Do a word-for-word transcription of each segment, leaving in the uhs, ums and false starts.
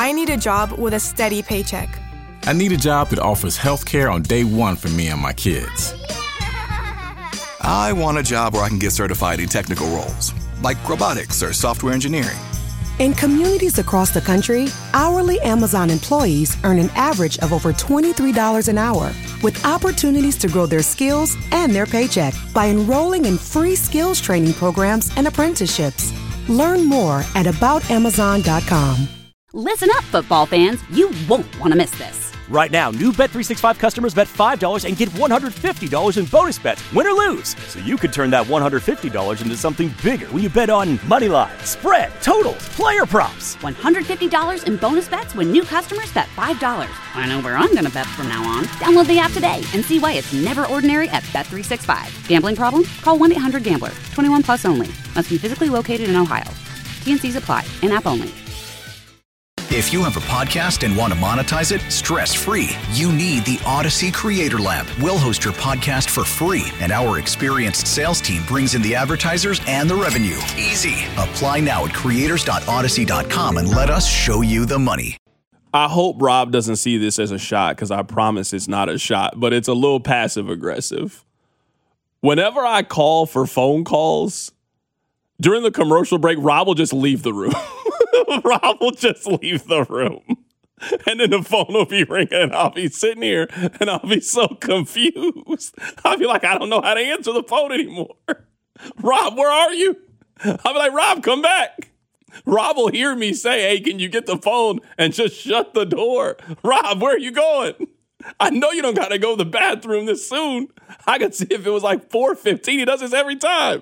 I need a job with a steady paycheck. I need a job that offers health care on day one for me and my kids. I want a job where I can get certified in technical roles, like robotics or software engineering. In communities across the country, hourly Amazon employees earn an average of over twenty-three dollars an hour, with opportunities to grow their skills and their paycheck by enrolling in free skills training programs and apprenticeships. Learn more at about amazon dot com. Listen up, football fans. You won't want to miss this. Right now, new Bet three sixty-five customers bet five dollars and get one hundred fifty dollars in bonus bets, win or lose. So you could turn that one hundred fifty dollars into something bigger when you bet on money line, spread, totals, player props. one hundred fifty dollars in bonus bets when new customers bet five dollars. I know where I'm going to bet from now on. Download the app today and see why it's never ordinary at Bet three sixty-five. Gambling problem? Call one eight hundred gambler. twenty-one plus only. Must be physically located in Ohio. T and Cs apply. In-app only. If you have a podcast and want to monetize it stress-free, you need the Odyssey Creator Lab. We'll host your podcast for free, and our experienced sales team brings in the advertisers and the revenue. Easy. Apply now at creators dot odyssey dot com and let us show you the money. I hope Rob doesn't see this as a shot, because I promise it's not a shot, but it's a little passive-aggressive. Whenever I call for phone calls, during the commercial break, Rob will just leave the room. Rob will just leave the room. And then the phone will be ringing, and I'll be sitting here, and I'll be so confused. I'll be like, I don't know how to answer the phone anymore. Rob, where are you? I'll be like, Rob, come back. Rob will hear me say, hey, can you get the phone and just shut the door? Rob, where are you going? I know you don't got to go to the bathroom this soon. I could see if it was like four fifteen. He does this every time.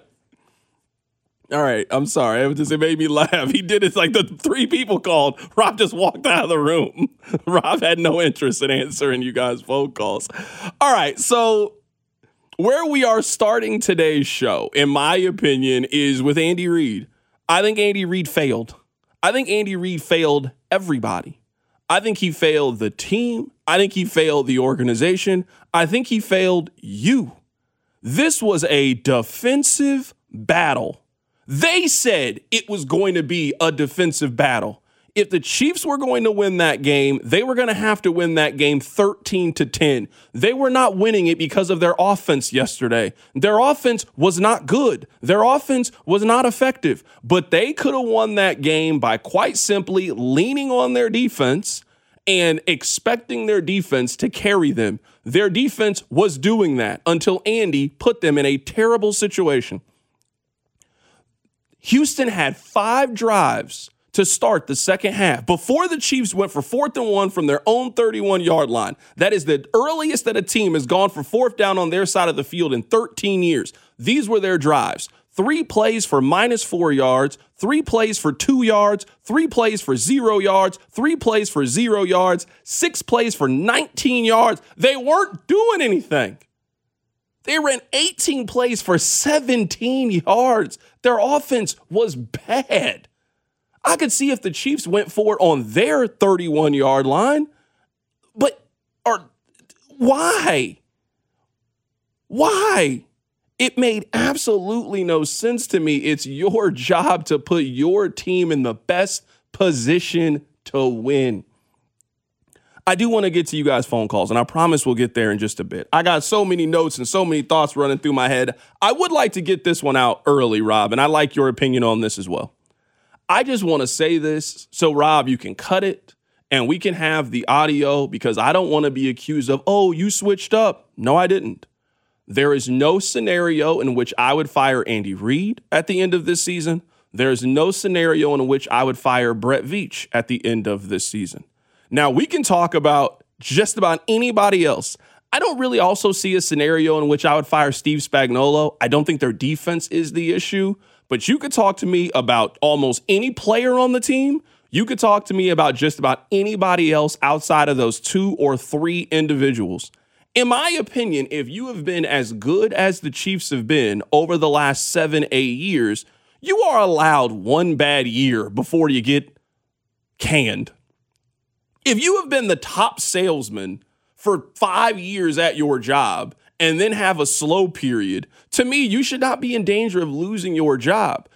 All right, I'm sorry. It, just, it made me laugh. He did it like the three people called. Rob just walked out of the room. Rob had no interest in answering you guys' phone calls. All right, so where we are starting today's show, in my opinion, is with Andy Reid. I think Andy Reid failed. I think Andy Reid failed everybody. I think he failed the team. I think he failed the organization. I think he failed you. This was a defensive battle. They said it was going to be a defensive battle. If the Chiefs were going to win that game, they were going to have to win that game thirteen to ten. They were not winning it because of their offense yesterday. Their offense was not good. Their offense was not effective. But they could have won that game by quite simply leaning on their defense and expecting their defense to carry them. Their defense was doing that until Andy put them in a terrible situation. Houston had five drives to start the second half before the Chiefs went for fourth and one from their own thirty-one-yard line. That is the earliest that a team has gone for fourth down on their side of the field in thirteen years. These were their drives. Three plays for minus four yards, three plays for two yards, three plays for zero yards, three plays for zero yards, six plays for nineteen yards. They weren't doing anything. They ran eighteen plays for seventeen yards. Their offense was bad. I could see if the Chiefs went for it on their thirty-one-yard line, but or, why? Why? It made absolutely no sense to me. It's your job to put your team in the best position to win. I do want to get to you guys' phone calls, and I promise we'll get there in just a bit. I got so many notes and so many thoughts running through my head. I would like to get this one out early, Rob, and I like your opinion on this as well. I just want to say this so, Rob, you can cut it and we can have the audio, because I don't want to be accused of, oh, you switched up. No, I didn't. There is no scenario in which I would fire Andy Reid at the end of this season. There is no scenario in which I would fire Brett Veach at the end of this season. Now, we can talk about just about anybody else. I don't really also see a scenario in which I would fire Steve Spagnuolo. I don't think their defense is the issue. But you could talk to me about almost any player on the team. You could talk to me about just about anybody else outside of those two or three individuals. In my opinion, if you have been as good as the Chiefs have been over the last seven, eight years, you are allowed one bad year before you get canned. If you have been the top salesman for five years at your job and then have a slow period, to me, you should not be in danger of losing your job.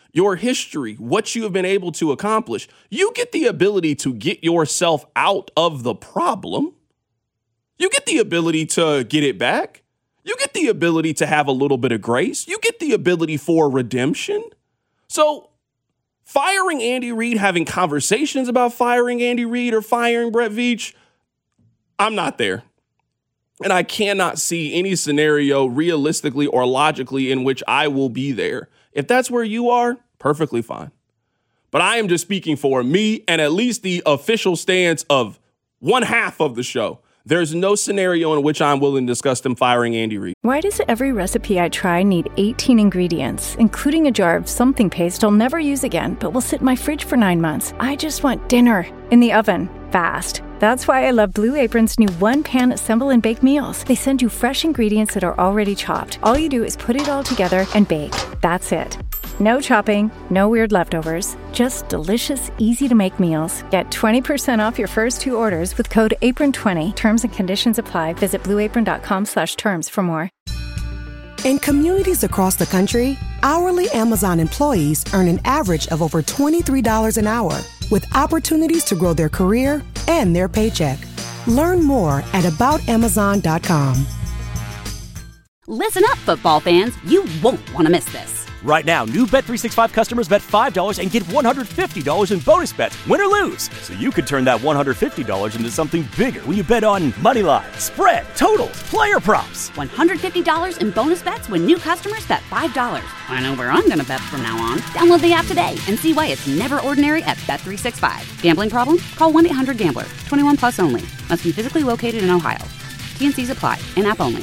your history, what you have been able to accomplish, you get the ability to get yourself out of the problem. You get the ability to get it back. You get the ability to have a little bit of grace. You get the ability for redemption. So firing Andy Reid, having conversations about firing Andy Reid or firing Brett Veach, I'm not there. And I cannot see any scenario realistically or logically in which I will be there. If that's where you are, perfectly fine. But I am just speaking for me and at least the official stance of one half of the show. There's no scenario in which I'm willing to discuss them firing Andy Reid. Why does every recipe I try need eighteen ingredients, including a jar of something paste I'll never use again, but will sit in my fridge for nine months? I just want dinner in the oven, fast. That's why I love Blue Apron's new one-pan assemble and bake meals. They send you fresh ingredients that are already chopped. All you do is put it all together and bake. That's it. No chopping, no weird leftovers, just delicious, easy-to-make meals. Get twenty percent off your first two orders with code apron twenty. Terms and conditions apply. Visit blueapron.com slash terms for more. In communities across the country, hourly Amazon employees earn an average of over twenty-three dollars an hour, with opportunities to grow their career and their paycheck. Learn more at about amazon dot com. Listen up, football fans. You won't want to miss this. Right now, new Bet three sixty-five customers bet five dollars and get one hundred fifty dollars in bonus bets, win or lose. So you could turn that one hundred fifty dollars into something bigger when you bet on money line, spread, totals, player props. one hundred fifty dollars in bonus bets when new customers bet five dollars. I know where I'm going to bet from now on. Download the app today and see why it's never ordinary at Bet three sixty-five. Gambling problem? Call one eight hundred gambler. twenty-one plus only. Must be physically located in Ohio. T N Cs apply. In-app only.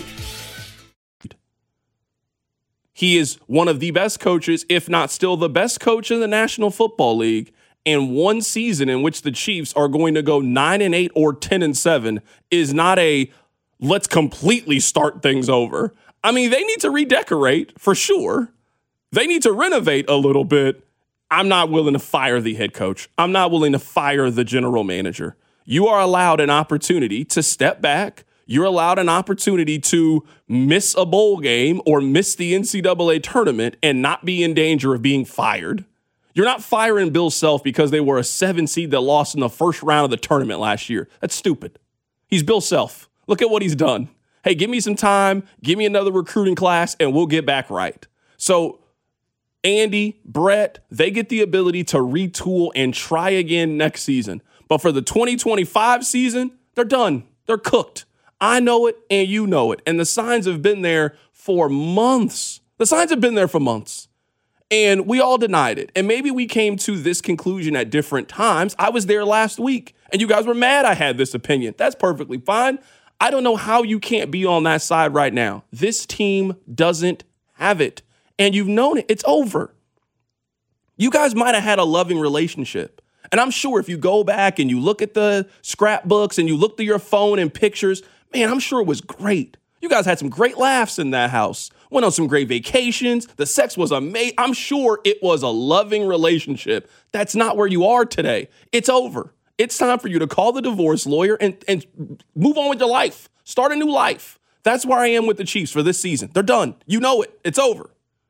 He is one of the best coaches, if not still the best coach in the National Football League. And one season in which the Chiefs are going to go nine and eight or ten and seven is not a let's completely start things over. I mean, they need to redecorate for sure. They need to renovate a little bit. I'm not willing to fire the head coach. I'm not willing to fire the general manager. You are allowed an opportunity to step back. You're allowed an opportunity to miss a bowl game or miss the N C double A tournament and not be in danger of being fired. You're not firing Bill Self because they were a seven seed that lost in the first round of the tournament last year. That's stupid. He's Bill Self. Look at what he's done. Hey, give me some time, give me another recruiting class, and we'll get back right. So Andy, Brett, they get the ability to retool and try again next season. But for the twenty twenty-five season, they're done. They're cooked. I know it and you know it. And the signs have been there for months. The signs have been there for months. And we all denied it. And maybe we came to this conclusion at different times. I was there last week and you guys were mad I had this opinion. That's perfectly fine. I don't know how you can't be on that side right now. This team doesn't have it. And you've known it. It's over. You guys might have had a loving relationship. And I'm sure if you go back and you look at the scrapbooks and you look through your phone and pictures, man, I'm sure it was great. You guys had some great laughs in that house. Went on some great vacations. The sex was amazing. I'm sure it was a loving relationship. That's not where you are today. It's over. It's time for you to call the divorce lawyer and, and move on with your life. Start a new life. That's where I am with the Chiefs for this season. They're done. You know it. It's over.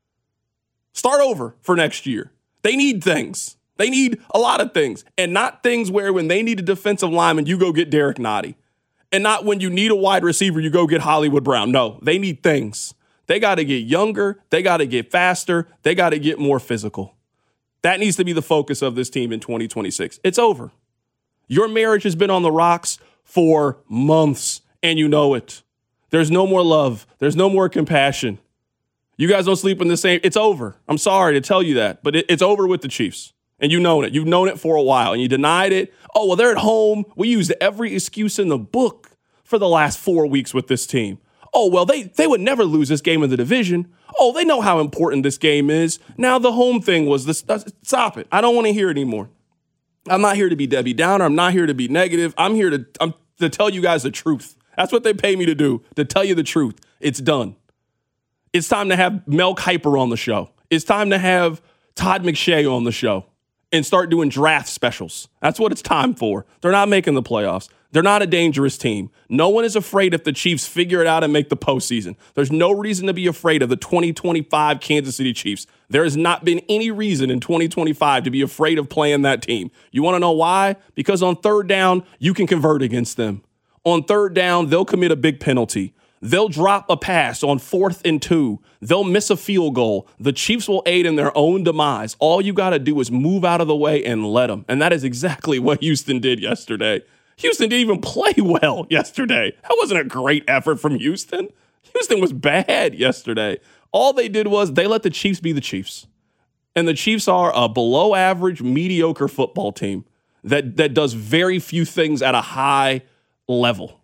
Start over for next year. They need things. They need a lot of things. And not things where when they need a defensive lineman, you go get Derek Nottie. And not when you need a wide receiver, you go get Hollywood Brown. No, they need things. They got to get younger. They got to get faster. They got to get more physical. That needs to be the focus of this team in twenty twenty-six. It's over. Your marriage has been on the rocks for months, and you know it. There's no more love. There's no more compassion. You guys don't sleep in the same. It's over. I'm sorry to tell you that, but it, it's over with the Chiefs. And you've known it. You've known it for a while, and you denied it. Oh, well, they're at home. We used every excuse in the book for the last four weeks with this team. Oh, well, they, they would never lose this game in the division. Oh, they know how important this game is. Now the home thing was this. Stop it. I don't want to hear it anymore. I'm not here to be Debbie Downer. I'm not here to be negative. I'm here to, I'm, to tell you guys the truth. That's what they pay me to do, to tell you the truth. It's done. It's time to have Mel Kiper on the show. It's time to have Todd McShay on the show. and start doing draft specials. That's what it's time for. They're not making the playoffs. They're not a dangerous team. No one is afraid if the Chiefs figure it out and make the postseason. There's no reason to be afraid of the twenty twenty-five Kansas City Chiefs. There has not been any reason in twenty twenty-five to be afraid of playing that team. You want to know why? Because on third down, you can convert against them. On third down, they'll commit a big penalty. They'll drop a pass on fourth and two. They'll miss a field goal. The Chiefs will aid in their own demise. All you got to do is move out of the way and let them. And that is exactly what Houston did yesterday. Houston didn't even play well yesterday. That wasn't a great effort from Houston. Houston was bad yesterday. All they did was they let the Chiefs be the Chiefs. And the Chiefs are a below average, mediocre football team that, that does very few things at a high level.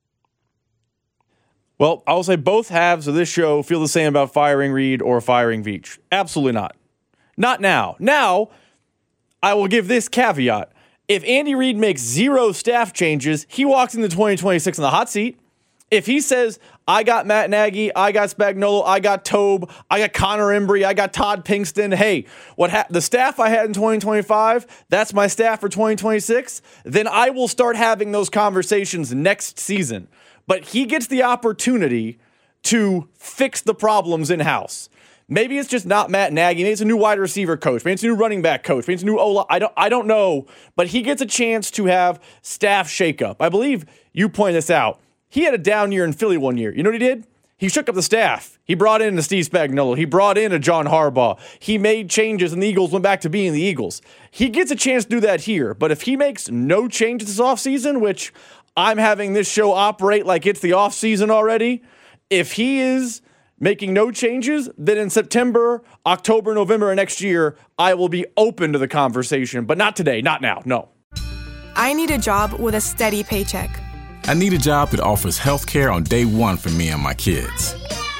Well, I will say both halves of this show feel the same about firing Reed or firing Veach. Absolutely not. Not now. Now, I will give this caveat. If Andy Reid makes zero staff changes, he walks into twenty twenty-six in the hot seat. If he says, I got Matt Nagy, I got Spagnuolo, I got Tobe, I got Connor Embry, I got Todd Pinkston, hey, what ha- the staff I had in twenty twenty-five, that's my staff for twenty twenty-six, then I will start having those conversations next season. But he gets the opportunity to fix the problems in-house. Maybe it's just not Matt Nagy. Maybe it's a new wide receiver coach. Maybe it's a new running back coach. Maybe it's a new O-line. I don't, I don't know. But he gets a chance to have staff shakeup. I believe you pointed this out. He had a down year in Philly one year. You know what he did? He shook up the staff. He brought in a Steve Spagnuolo. He brought in a John Harbaugh. He made changes, and the Eagles went back to being the Eagles. He gets a chance to do that here. But if he makes no changes this offseason, which I'm having this show operate like it's the offseason already, if he is making no changes, then in September, October, November of next year, I will be open to the conversation. But not today, not now, no. I need a job with a steady paycheck. I need a job that offers health care on day one for me and my kids.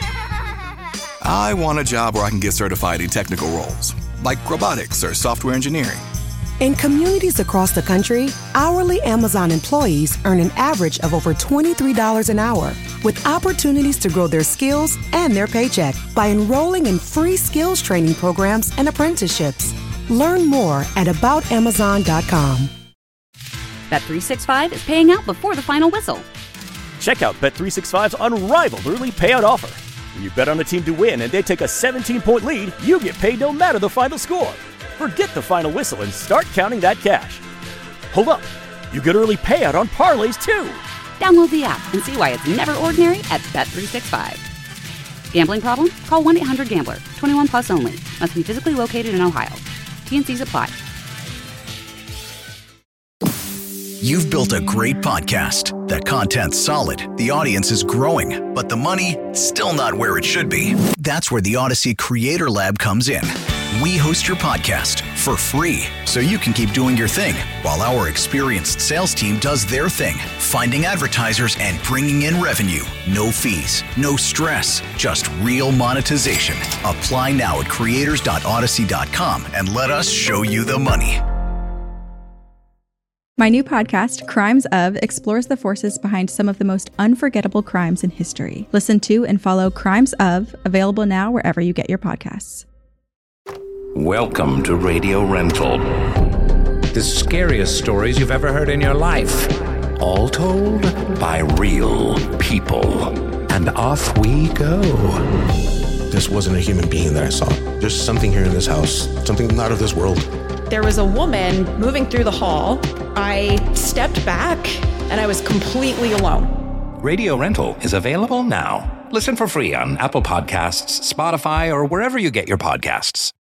I want a job where I can get certified in technical roles, like robotics or software engineering. In communities across the country, hourly Amazon employees earn an average of over twenty-three dollars an hour, with opportunities to grow their skills and their paycheck by enrolling in free skills training programs and apprenticeships. Learn more at about amazon dot com. Bet three sixty-five is paying out before the final whistle. Check out Bet three sixty-five's unrivaled early payout offer. When you bet on a team to win and they take a seventeen-point lead, you get paid no matter the final score. Forget the final whistle and start counting that cash. Hold up. You get early payout on parlays, too. Download the app and see why it's never ordinary at Bet three sixty-five. Gambling problem? Call one eight hundred gambler. twenty-one plus only. Must be physically located in Ohio. T N Cs apply. You've built a great podcast. That content's solid, the audience is growing, but the money, still not where it should be. That's where the Odyssey Creator Lab comes in. We host your podcast for free, so you can keep doing your thing, while our experienced sales team does their thing, finding advertisers and bringing in revenue. No fees, no stress, just real monetization. Apply now at creators dot odyssey dot com and let us show you the money. My new podcast, Crimes Of, explores the forces behind some of the most unforgettable crimes in history. Listen to and follow Crimes Of, available now wherever you get your podcasts. Welcome to Radio Rental. The scariest stories you've ever heard in your life. All told by real people. And off we go. This wasn't a human being that I saw. There's something here in this house, something not of this world. There was a woman moving through the hall. I stepped back and I was completely alone. Radio Rental is available now. Listen for free on Apple Podcasts, Spotify, or wherever you get your podcasts.